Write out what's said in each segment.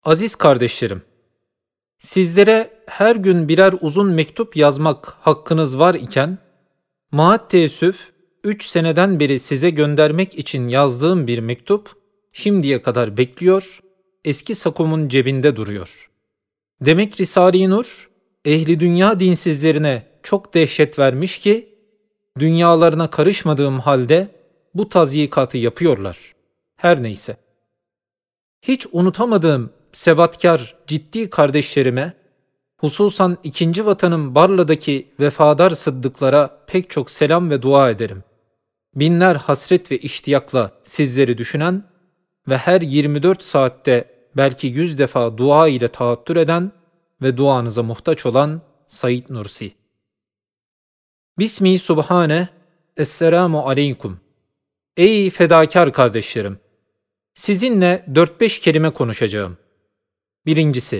Aziz kardeşlerim, sizlere her gün birer uzun mektup yazmak hakkınız var iken, maatteessüf 3 seneden beri size göndermek için yazdığım bir mektup şimdiye kadar bekliyor, eski sakumun cebinde duruyor. Demek Risale-i Nur, ehli dünya dinsizlerine çok dehşet vermiş ki, dünyalarına karışmadığım halde bu tazyikatı yapıyorlar. Her neyse. Hiç unutamadığım sebatkar, ciddi kardeşlerime, hususan ikinci vatanım Barla'daki vefadar sıddıklara pek çok selam ve dua ederim. Binler hasret ve iştiyakla sizleri düşünen ve her 24 saatte belki 100 defa dua ile taattür eden ve duanıza muhtaç olan Said Nursi. Bismi Subhane, Esselamu Aleyküm. Ey fedakar kardeşlerim! Sizinle 4-5 kelime konuşacağım. Birincisi,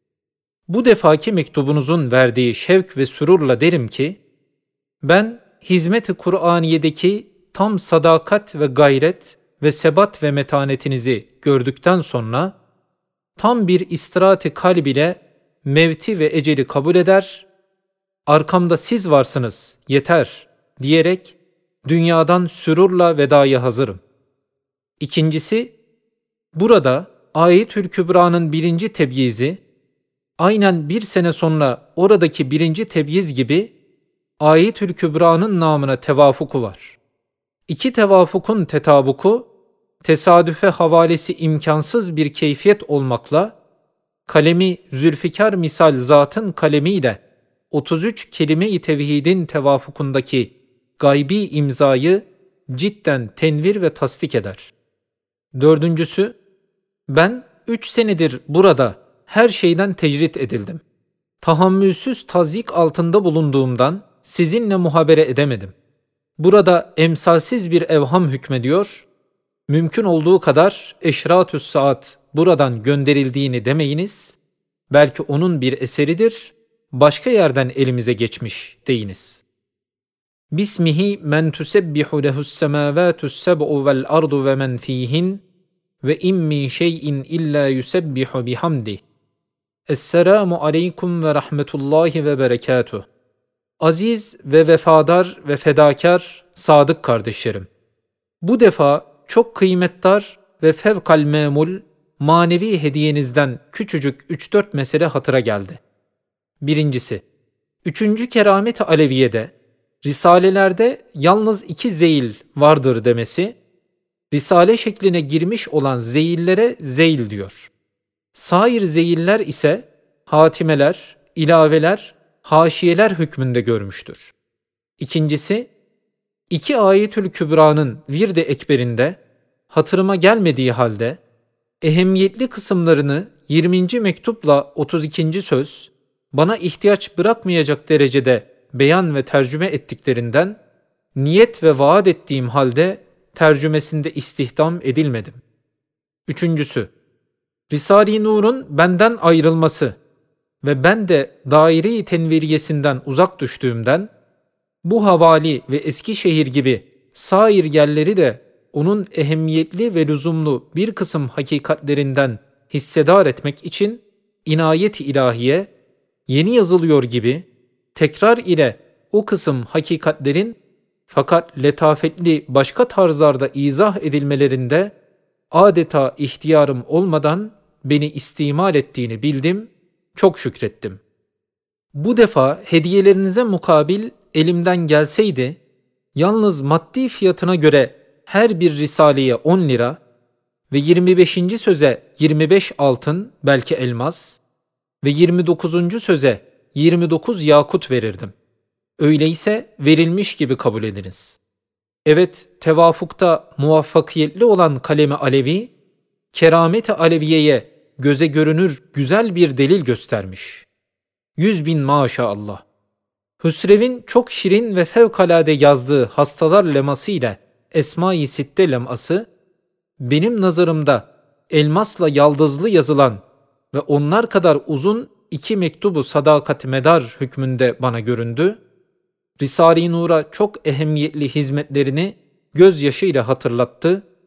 bu defaki mektubunuzun verdiği şevk ve sürurla derim ki, ben hizmet-i Kur'aniye'deki tam sadakat ve gayret ve sebat ve metanetinizi gördükten sonra, tam bir istirahat-i kalb ile mevti ve eceli kabul eder, arkamda siz varsınız, yeter diyerek dünyadan sürurla vedaya hazırım. İkincisi, burada Ayet-ül Kübra'nın 1. tebyizi, aynen 1 sene sonra oradaki 1. tebyiz gibi Ayet-ül Kübra'nın namına tevafuku var. 2 tevafukun tetabuku, tesadüfe havalesi imkansız bir keyfiyet olmakla, kalemi Zülfikar misal zatın kalemiyle 33 kelime-i tevhidin tevafukundaki gaybi imzayı cidden tenvir ve tasdik eder. Dördüncüsü, ben 3 senedir burada her şeyden tecrit edildim. Tahammülsüz tazyik altında bulunduğumdan sizinle muhabere edemedim. Burada emsalsiz bir evham hükmediyor, mümkün olduğu kadar eşratü's saat buradan gönderildiğini demeyiniz, belki onun bir eseridir, başka yerden elimize geçmiş deyiniz. Bismihi men tusebbihu lehus semâvâtus seb'u vel ardu ve men fîhin ve in min şeyin illa yusebbihu bihamdih. Esselamu aleyküm ve rahmetullahi ve berekatuh. Aziz ve vefadar ve fedakar sadık kardeşlerim, bu defa çok kıymetdar ve fevkal memul manevi hediyenizden küçücük 3-4 mesele hatıra geldi. Birincisi, 3. Keramet-i Aleviye'de, risalelerde yalnız 2 zeyil vardır demesi, risale şekline girmiş olan zeyillere zeyil diyor. Sair zeyiller ise hatimeler, ilaveler, haşiyeler hükmünde görmüştür. İkincisi, 2 Ayetül Kübra'nın Vird-i Ekber'inde hatırıma gelmediği halde ehemmiyetli kısımlarını 20. mektupla 32. söz bana ihtiyaç bırakmayacak derecede beyan ve tercüme ettiklerinden niyet ve vaat ettiğim halde tercümesinde istihdam edilmedim. Üçüncüsü, Risale-i Nur'un benden ayrılması ve ben de daire-i tenviriyesinden uzak düştüğümden, bu havali ve Eskişehir gibi sair yerleri de onun ehemmiyetli ve lüzumlu bir kısım hakikatlerinden hissedar etmek için inayet-i ilahiye, yeni yazılıyor gibi tekrar ile o kısım hakikatlerin fakat letafetli başka tarzlarda izah edilmelerinde adeta ihtiyarım olmadan beni istimal ettiğini bildim, çok şükrettim. Bu defa hediyelerinize mukabil elimden gelseydi, yalnız maddi fiyatına göre her bir risaleye 10 lira ve 25. söze 25 altın, belki elmas ve 29. söze 29 yakut verirdim. Öyleyse verilmiş gibi kabul ediniz. Evet, tevafukta muvaffakiyetli olan kalemi Alevi, keramet-i Aleviye'ye göze görünür güzel bir delil göstermiş. 100.000 maşallah. Hüsrev'in çok şirin ve fevkalade yazdığı hastalar leması ile Esma-i Sitte leması, benim nazarımda elmasla yaldızlı yazılan ve onlar kadar uzun 2 mektubu sadakat medar hükmünde bana göründü. Risale-i Nur'a çok ehemmiyetli hizmetlerini gözyaşıyla hatırlattı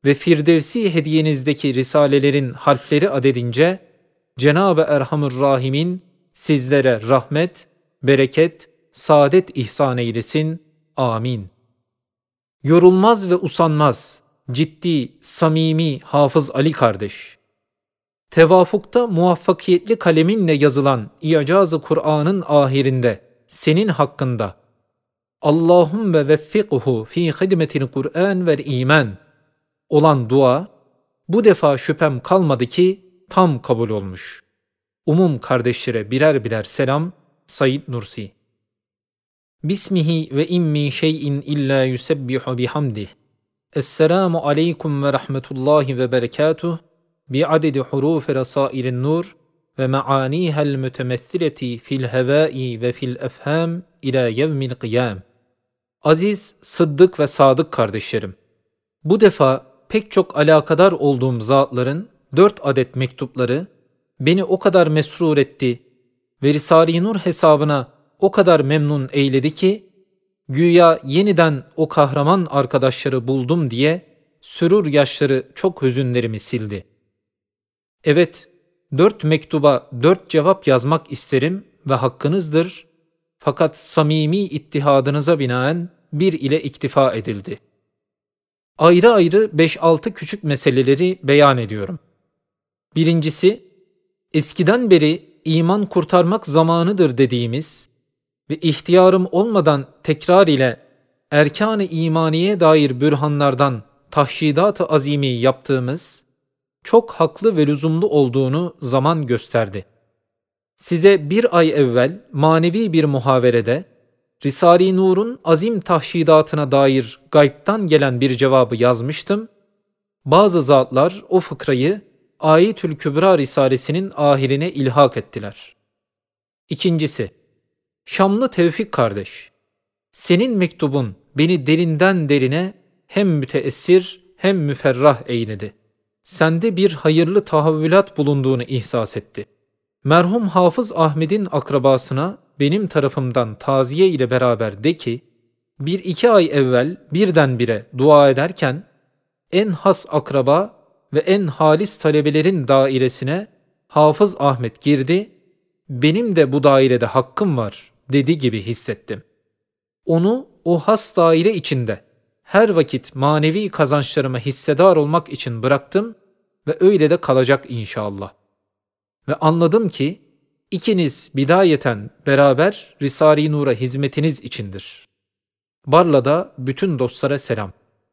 ve Firdevsi hediyenizdeki risalelerin harfleri adedince Cenab-ı Erhamur Rahim'in sizlere rahmet, bereket, saadet ihsan eylesin. Amin. Yorulmaz ve usanmaz, ciddi, samimi Hafız Ali kardeş. Tevafukta muvaffakiyetli kaleminle yazılan İcaz-ı Kur'an'ın ahirinde senin hakkında Allahümme veffikhu fi hidmetil Kur'an vel iman olan dua bu defa şüphem kalmadı ki tam kabul olmuş. Umum kardeşlere birer birer selam. Said Nursi. Bismihi ve immi şeyin illa yusebbihu bihamdih. Esselamu aleyküm ve rahmetullahi ve berekatuh. Bi'adedi hurufi rasairin nur ve me'anihel mütemethileti fil hevai ve fil efham ila yevmil kıyam. Aziz, sıddık ve sadık kardeşlerim, bu defa pek çok alakadar olduğum zatların 4 adet mektupları beni o kadar mesrur etti ve Risale-i Nur hesabına o kadar memnun eyledi ki, güya yeniden o kahraman arkadaşları buldum diye sürur yaşları çok hüzünlerimi sildi. Evet, 4 mektuba 4 cevap yazmak isterim ve hakkınızdır. Fakat samimi ittihadınıza binaen bir ile iktifa edildi. Ayrı ayrı 5-6 küçük meseleleri beyan ediyorum. Birincisi, eskiden beri iman kurtarmak zamanıdır dediğimiz ve ihtiyarım olmadan tekrar ile erkan-ı imaniye dair bürhanlardan tahşidat-ı azimi yaptığımız çok haklı ve lüzumlu olduğunu zaman gösterdi. Size bir ay evvel manevi bir muhaverede Risale-i Nur'un azim tahşidatına dair gaybtan gelen bir cevabı yazmıştım. Bazı zatlar o fıkrayı Ayetül Kübra Risalesinin ahirine ilhak ettiler. İkincisi, Şamlı Tevfik kardeş, senin mektubun beni derinden derine hem müteessir hem müferrah eyledi. Sende bir hayırlı tahavvülat bulunduğunu ihsas etti. Merhum Hafız Ahmet'in akrabasına benim tarafımdan taziye ile beraber de ki, 1-2 ay evvel birdenbire dua ederken en has akraba ve en halis talebelerin dairesine Hafız Ahmet girdi, benim de bu dairede hakkım var dedi gibi hissettim. Onu o has daire içinde her vakit manevi kazançlarıma hissedar olmak için bıraktım ve öyle de kalacak inşallah. Ve anladım ki ikiniz bidayeten beraber Risale-i Nur'a hizmetiniz içindir. Barla'da bütün dostlara selam.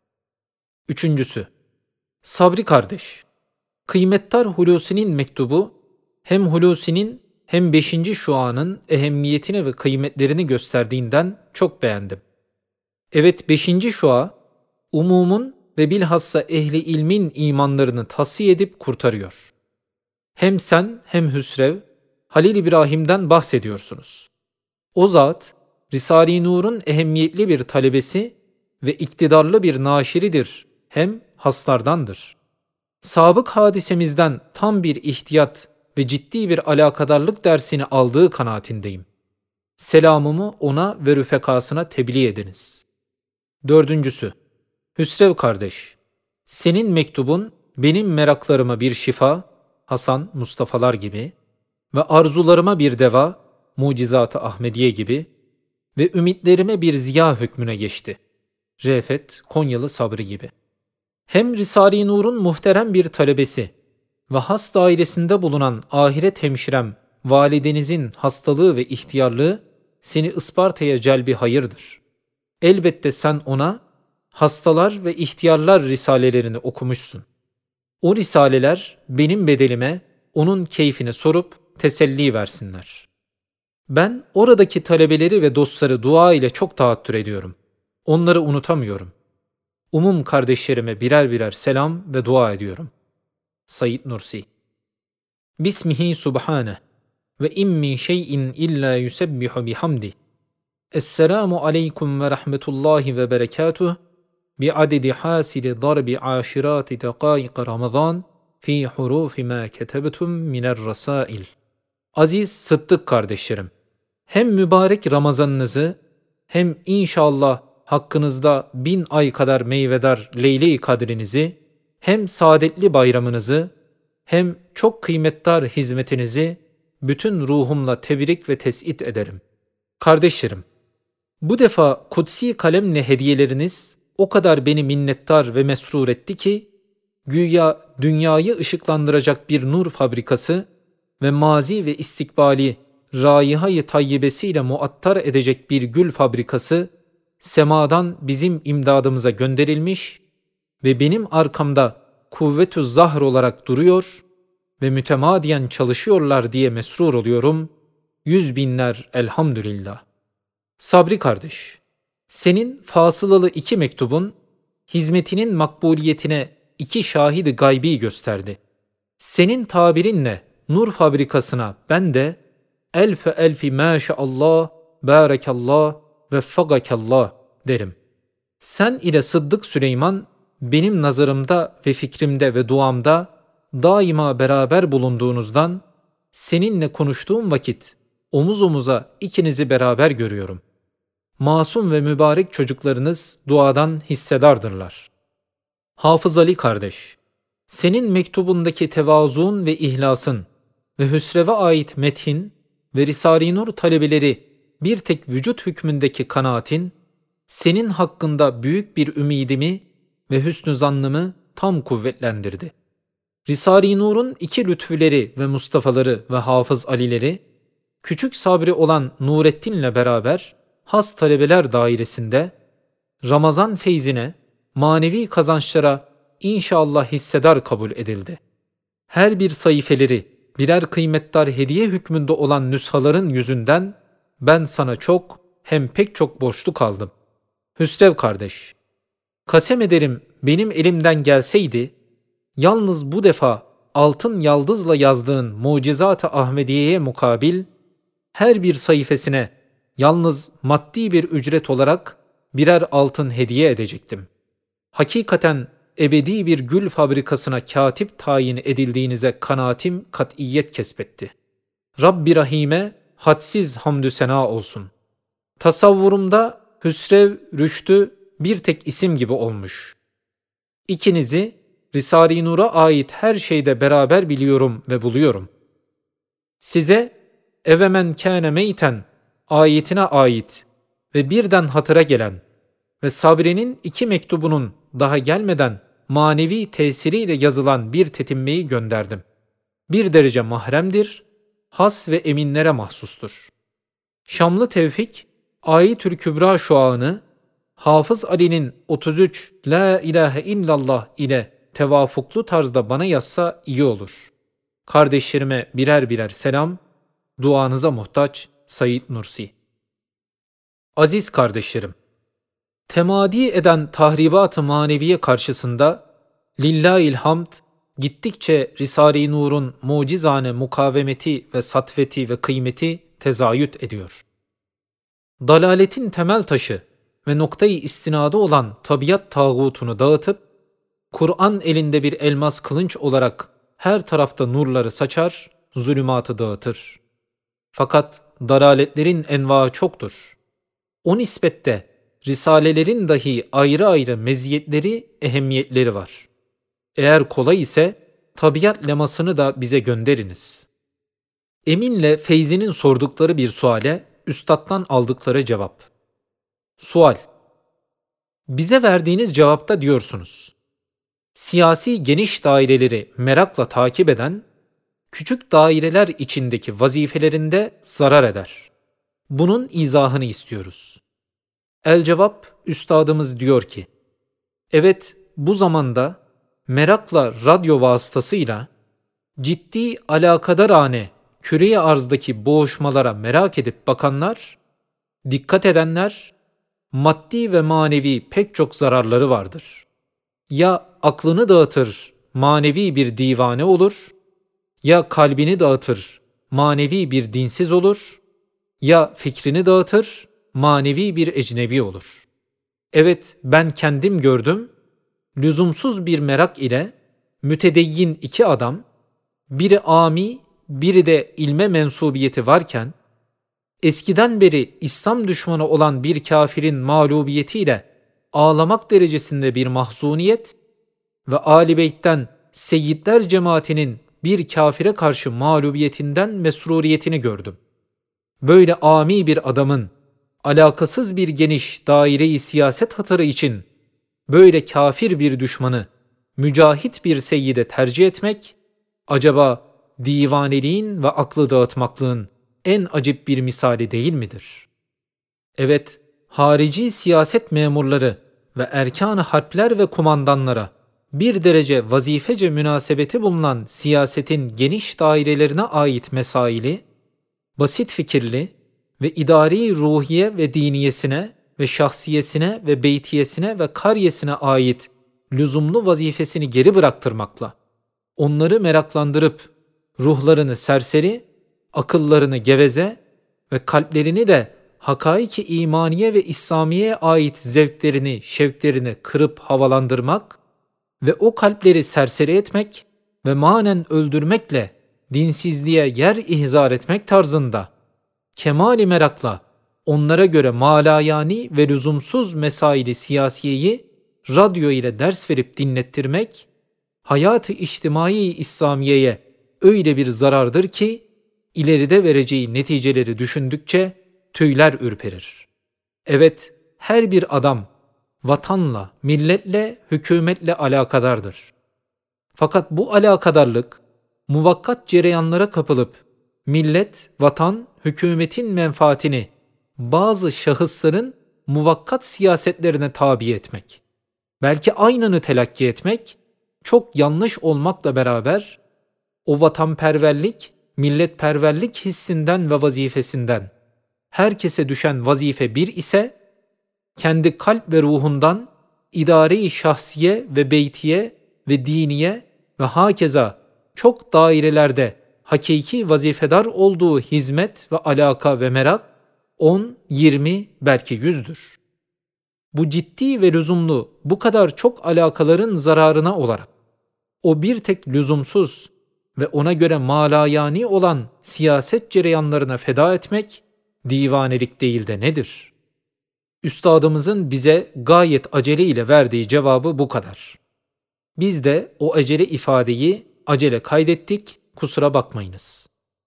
Üçüncüsü, Sabri kardeş, kıymettar Hulusi'nin mektubu hem Hulusi'nin hem 5. şuanın ehemmiyetini ve kıymetlerini gösterdiğinden çok beğendim. Evet, 5. şua, umumun ve bilhassa ehli ilmin imanlarını tahsiye edip kurtarıyor. Hem sen hem Hüsrev, Halil İbrahim'den bahsediyorsunuz. O zat, Risale-i Nur'un ehemmiyetli bir talebesi ve iktidarlı bir naşiridir, hem haslardandır. Sabık hadisemizden tam bir ihtiyat ve ciddi bir alakadarlık dersini aldığı kanaatindeyim. Selamımı ona ve rüfekasına tebliğ ediniz. Dördüncüsü, Hüsrev kardeş, senin mektubun benim meraklarıma bir şifa, Hasan, Mustafa'lar gibi ve arzularıma bir deva, Mucizat-ı Ahmediye gibi ve ümitlerime bir ziya hükmüne geçti. Refet, Konyalı Sabri gibi. Hem Risale-i Nur'un muhterem bir talebesi ve has dairesinde bulunan ahiret hemşirem, validenizin hastalığı ve ihtiyarlığı seni Isparta'ya celbi hayırdır. Elbette sen ona hastalar ve ihtiyarlar risalelerini okumuşsun. O risaleler benim bedelime onun keyfini sorup teselli versinler. Ben oradaki talebeleri ve dostları dua ile çok taattür ediyorum. Onları unutamıyorum. Umum kardeşlerime birer birer selam ve dua ediyorum. Said Nursi. Bismihi subhaneh ve in min şeyin illa yusebbihu bihamdi. Esselamu aleyküm ve rahmetullahi ve berekatuh. Bi'adedi hasili darbi aşirati dekâik Ramazan fi hurufi ma ketebtum miner rasail. Aziz Sıddık kardeşlerim, hem mübarek Ramazanınızı hem inşallah hakkınızda 1000 ay kadar meyvedar Leyle-i Kadrinizi hem saadetli bayramınızı hem çok kıymetdar hizmetinizi bütün ruhumla tebrik ve tes'it ederim. Kardeşlerim, bu defa kutsi kalemle hediyeleriniz o kadar beni minnettar ve mesrur etti ki, güya dünyayı ışıklandıracak bir nur fabrikası ve mazi ve istikbali raiha-i tayyibesiyle muattar edecek bir gül fabrikası, semadan bizim imdadımıza gönderilmiş ve benim arkamda kuvvetü zahr olarak duruyor ve mütemadiyen çalışıyorlar diye mesrur oluyorum. Yüz binler elhamdülillah. Sabri kardeş, senin fasılalı 2 mektubun, hizmetinin makbuliyetine 2 şahidi gaybi gösterdi. Senin tabirinle nur fabrikasına ben de elfe elfi maşallah, barakallah, veffagakallah derim. Sen ile Sıddık Süleyman benim nazarımda ve fikrimde ve duamda daima beraber bulunduğunuzdan seninle konuştuğum vakit omuz omuza ikinizi beraber görüyorum. Masum ve mübarek çocuklarınız duadan hissedardırlar. Hafız Ali kardeş, senin mektubundaki tevazuun ve ihlasın ve hüsreve ait methin ve Risale-i Nur talebeleri bir tek vücut hükmündeki kanaatin, senin hakkında büyük bir ümidimi ve hüsnü zannımı tam kuvvetlendirdi. Risale-i Nur'un 2 lütfüleri ve Mustafa'ları ve Hafız Ali'leri, küçük sabri olan Nurettin'le beraber has talebeler dairesinde Ramazan feyzine, manevi kazançlara inşallah hissedar kabul edildi. Her bir sayfeleri birer kıymetdar hediye hükmünde olan nüshaların yüzünden ben sana çok hem pek çok borçlu kaldım. Hüsrev kardeş, kasem ederim benim elimden gelseydi, yalnız bu defa altın yaldızla yazdığın Mucizat-ı Ahmediye'ye mukabil, her bir sayfasine yalnız maddi bir ücret olarak birer altın hediye edecektim. Hakikaten ebedi bir gül fabrikasına katip tayin edildiğinize kanaatim kat'iyet kesbetti. Rabbi Rahim'e hadsiz hamdü sena olsun. Tasavvurumda Hüsrev, Rüştü bir tek isim gibi olmuş. İkinizi Risale-i Nur'a ait her şeyde beraber biliyorum ve buluyorum. Size evemen kâne meyten ayetine ait ve birden hatıra gelen ve Sabri'nin 2 mektubunun daha gelmeden manevi tesiriyle yazılan bir tetimmeyi gönderdim. Bir derece mahremdir, has ve eminlere mahsustur. Şamlı Tevfik, Ayetül Kübra şuağını Hafız Ali'nin 33 La ilahe illallah ile tevafuklu tarzda bana yazsa iyi olur. Kardeşlerime birer birer selam, duanıza muhtaç Said Nursi. Aziz kardeşlerim, temadi eden tahribat-ı maneviye karşısında lillahil hamd gittikçe Risale-i Nur'un mucizane mukavemeti ve satveti ve kıymeti tezayüt ediyor. Dalaletin temel taşı ve noktayı istinadı olan tabiat tağutunu dağıtıp, Kur'an elinde bir elmas kılınç olarak her tarafta nurları saçar, zulümatı dağıtır. Fakat dalaletlerin envaı çoktur. O nispette risalelerin dahi ayrı ayrı meziyetleri, ehemmiyetleri var. Eğer kolay ise tabiat lemasını da bize gönderiniz. Emin'le Feyzi'nin sordukları bir suale üstattan aldıkları cevap. Sual: bize verdiğiniz cevapta diyorsunuz, siyasi geniş daireleri merakla takip eden, küçük daireler içindeki vazifelerinde zarar eder. Bunun izahını istiyoruz. El cevap, üstadımız diyor ki, evet, bu zamanda merakla radyo vasıtasıyla ciddi alakadarane küre-i arzdaki boğuşmalara merak edip bakanlar, dikkat edenler, maddi ve manevi pek çok zararları vardır. Ya aklını dağıtır, manevi bir divane olur, ya kalbini dağıtır, manevi bir dinsiz olur, ya fikrini dağıtır, manevi bir ecnebi olur. Evet, ben kendim gördüm, lüzumsuz bir merak ile mütedeyyin 2 adam, biri ami, biri de ilme mensubiyeti varken, eskiden beri İslam düşmanı olan bir kafirin mağlubiyetiyle ağlamak derecesinde bir mahzuniyet ve Âl-i Beyt'ten seyyidler cemaatinin bir kâfire karşı mağlubiyetinden mesruriyetini gördüm. Böyle âmi bir adamın alakasız bir geniş daire-i siyaset hatırı için böyle kâfir bir düşmanı mücahit bir seyyide tercih etmek, acaba divaneliğin ve aklı dağıtmaklığın en acip bir misali değil midir? Evet, harici siyaset memurları ve erkan-ı harpler ve kumandanlara bir derece vazifece münasebeti bulunan siyasetin geniş dairelerine ait mesaili, basit fikirli ve idari ruhiye ve diniyesine ve şahsiyesine ve beytiyesine ve karyesine ait lüzumlu vazifesini geri bıraktırmakla, onları meraklandırıp ruhlarını serseri, akıllarını geveze ve kalplerini de hakaiki imaniye ve İslamiye ait zevklerini, şevklerini kırıp havalandırmak ve o kalpleri serseri etmek ve manen öldürmekle dinsizliğe yer ihzar etmek tarzında kemali merakla onlara göre malayani ve lüzumsuz mesaili siyasiyeyi radyo ile ders verip dinlettirmek, hayat-ı içtimai İslamiye'ye öyle bir zarardır ki, ileride vereceği neticeleri düşündükçe tüyler ürperir. Evet, her bir adam vatanla, milletle, hükümetle alakadardır. Fakat bu alakadarlık, muvakkat cereyanlara kapılıp, millet, vatan, hükümetin menfaatini bazı şahısların muvakkat siyasetlerine tabi etmek, belki aynını telakki etmek, çok yanlış olmakla beraber, o vatanperverlik, milletperverlik hissinden ve vazifesinden, herkese düşen vazife bir ise, kendi kalp ve ruhundan idare-i şahsiye ve beytiye ve diniye ve hakeza çok dairelerde hakiki vazifedar olduğu hizmet ve alaka ve merak 10, 20 belki 100'dür. Bu ciddi ve lüzumlu bu kadar çok alakaların zararına olarak o bir tek lüzumsuz ve ona göre malayani olan siyaset cereyanlarına feda etmek divanelik değil de nedir? Üstadımızın bize gayet acele ile verdiği cevabı bu kadar. Biz de o acele ifadeyi acele kaydettik, kusura bakmayınız.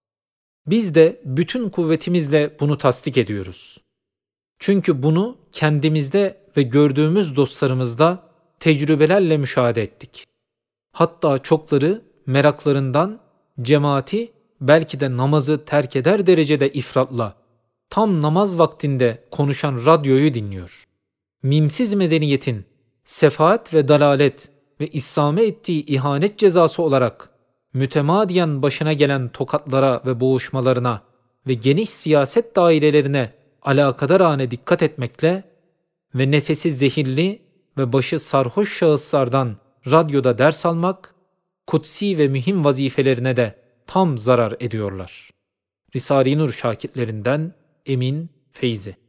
Biz de bütün kuvvetimizle bunu tasdik ediyoruz. Çünkü bunu kendimizde ve gördüğümüz dostlarımızda tecrübelerle müşahede ettik. Hatta çokları meraklarından cemaati belki de namazı terk eder derecede ifratla tam namaz vaktinde konuşan radyoyu dinliyor. Mimsiz medeniyetin sefaat ve dalalet ve İslam'a ettiği ihanet cezası olarak mütemadiyen başına gelen tokatlara ve boğuşmalarına ve geniş siyaset dairelerine alakadarane dikkat etmekle ve nefesi zehirli ve başı sarhoş şahıslardan radyoda ders almak, kutsi ve mühim vazifelerine de tam zarar ediyorlar. Risale-i Nur şakitlerinden Emin Feyzi.